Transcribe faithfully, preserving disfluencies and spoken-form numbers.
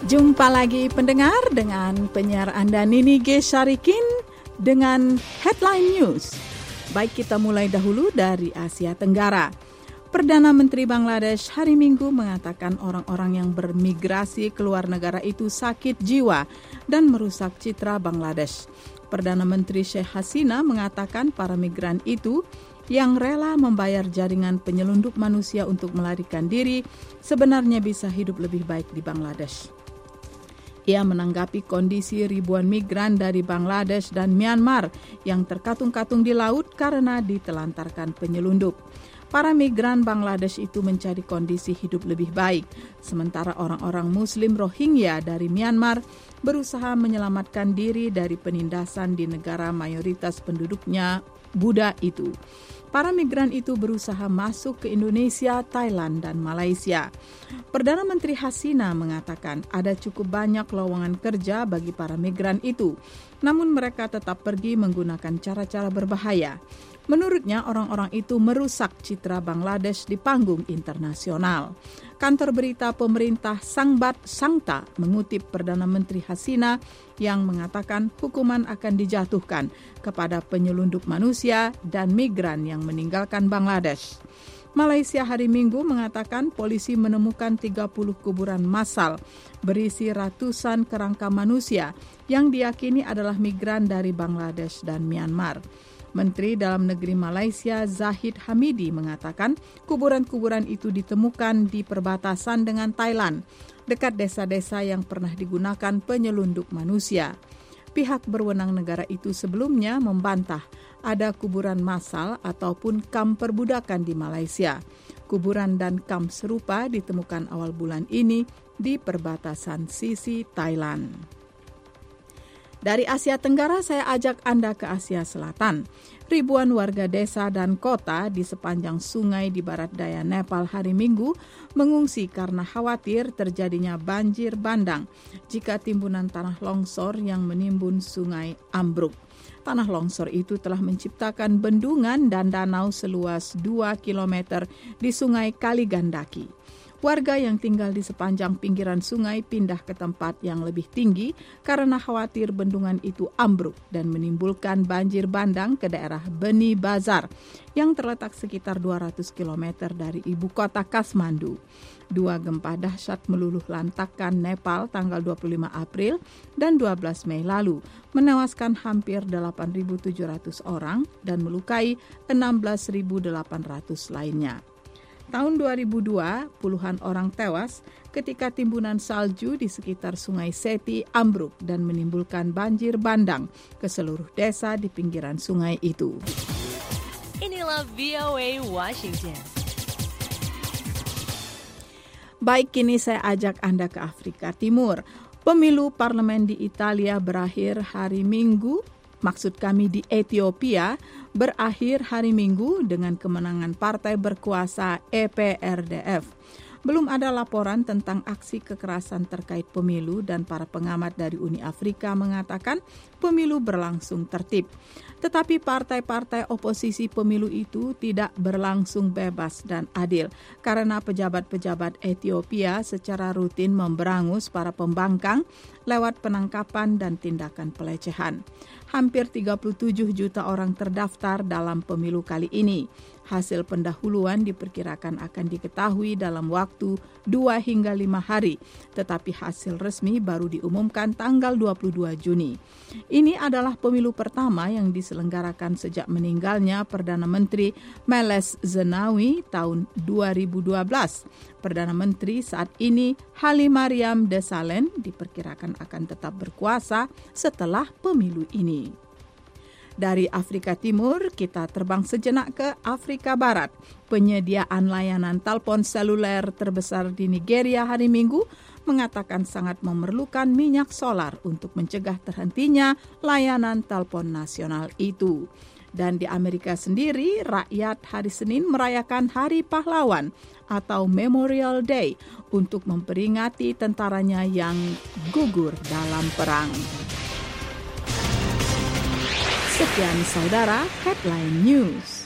Jumpa lagi pendengar dengan penyiar Anda Nini G. Syarikin dengan Headline News. Baik, kita mulai dahulu dari Asia Tenggara. Perdana Menteri Bangladesh hari Minggu mengatakan orang-orang yang bermigrasi keluar negara itu sakit jiwa dan merusak citra Bangladesh. Perdana Menteri Sheikh Hasina mengatakan para migran itu yang rela membayar jaringan penyelundup manusia untuk melarikan diri sebenarnya bisa hidup lebih baik di Bangladesh. Ia menanggapi kondisi ribuan migran dari Bangladesh dan Myanmar yang terkatung-katung di laut karena ditelantarkan penyelundup. Para migran Bangladesh itu mencari kondisi hidup lebih baik, sementara orang-orang Muslim Rohingya dari Myanmar berusaha menyelamatkan diri dari penindasan di negara mayoritas penduduknya Buddha itu. Para migran itu berusaha masuk ke Indonesia, Thailand, dan Malaysia. Perdana Menteri Hasina mengatakan ada cukup banyak lowongan kerja bagi para migran itu, namun mereka tetap pergi menggunakan cara-cara berbahaya. Menurutnya, orang-orang itu merusak citra Bangladesh di panggung internasional. Kantor berita pemerintah Sangbat Sangta mengutip Perdana Menteri Hasina yang mengatakan hukuman akan dijatuhkan kepada penyelundup manusia dan migran yang meninggalkan Bangladesh. Malaysia hari Minggu mengatakan polisi menemukan tiga puluh kuburan massal berisi ratusan kerangka manusia yang diyakini adalah migran dari Bangladesh dan Myanmar. Menteri Dalam Negeri Malaysia Zahid Hamidi mengatakan kuburan-kuburan itu ditemukan di perbatasan dengan Thailand, dekat desa-desa yang pernah digunakan penyelundup manusia. Pihak berwenang negara itu sebelumnya membantah ada kuburan massal ataupun kamp perbudakan di Malaysia. Kuburan dan kamp serupa ditemukan awal bulan ini di perbatasan sisi Thailand. Dari Asia Tenggara saya ajak Anda ke Asia Selatan. Ribuan warga desa dan kota di sepanjang sungai di barat daya Nepal hari Minggu mengungsi karena khawatir terjadinya banjir bandang jika timbunan tanah longsor yang menimbun sungai ambruk. Tanah longsor itu telah menciptakan bendungan dan danau seluas dua kilometer di sungai Kaligandaki. Warga yang tinggal di sepanjang pinggiran sungai pindah ke tempat yang lebih tinggi karena khawatir bendungan itu ambruk dan menimbulkan banjir bandang ke daerah Beni Bazar yang terletak sekitar dua ratus kilometer dari ibu kota Kathmandu. Dua gempa dahsyat meluluh lantakkan Nepal tanggal dua puluh lima April dan dua belas Mei lalu, menewaskan hampir delapan ribu tujuh ratus orang dan melukai enam belas ribu delapan ratus lainnya. Tahun dua ribu dua, puluhan orang tewas ketika timbunan salju di sekitar Sungai Seti ambruk dan menimbulkan banjir bandang ke seluruh desa di pinggiran sungai itu. Inilah V O A Washington. Baik, kini saya ajak Anda ke Afrika Timur. Pemilu parlemen di Italia berakhir hari Minggu. Maksud kami di Ethiopia berakhir hari Minggu dengan kemenangan partai berkuasa E P R D F. Belum ada laporan tentang aksi kekerasan terkait pemilu dan para pengamat dari Uni Afrika mengatakan pemilu berlangsung tertib. Tetapi partai-partai oposisi pemilu itu tidak berlangsung bebas dan adil karena pejabat-pejabat Ethiopia secara rutin memberangus para pembangkang lewat penangkapan dan tindakan pelecehan. Hampir tiga puluh tujuh juta orang terdaftar dalam pemilu kali ini. Hasil pendahuluan diperkirakan akan diketahui dalam waktu dua hingga lima hari, tetapi hasil resmi baru diumumkan tanggal dua puluh dua Juni. Ini adalah pemilu pertama yang diselenggarakan sejak meninggalnya Perdana Menteri Meles Zenawi tahun dua ribu dua belas. Perdana Menteri saat ini Hailemariam Desalegn diperkirakan akan tetap berkuasa setelah pemilu ini. Dari Afrika Timur, kita terbang sejenak ke Afrika Barat. Penyediaan layanan telepon seluler terbesar di Nigeria hari Minggu mengatakan sangat memerlukan minyak solar untuk mencegah terhentinya layanan telepon nasional itu. Dan di Amerika sendiri, rakyat hari Senin merayakan Hari Pahlawan atau Memorial Day untuk memperingati tentaranya yang gugur dalam perang. Sekian saudara, Headline News.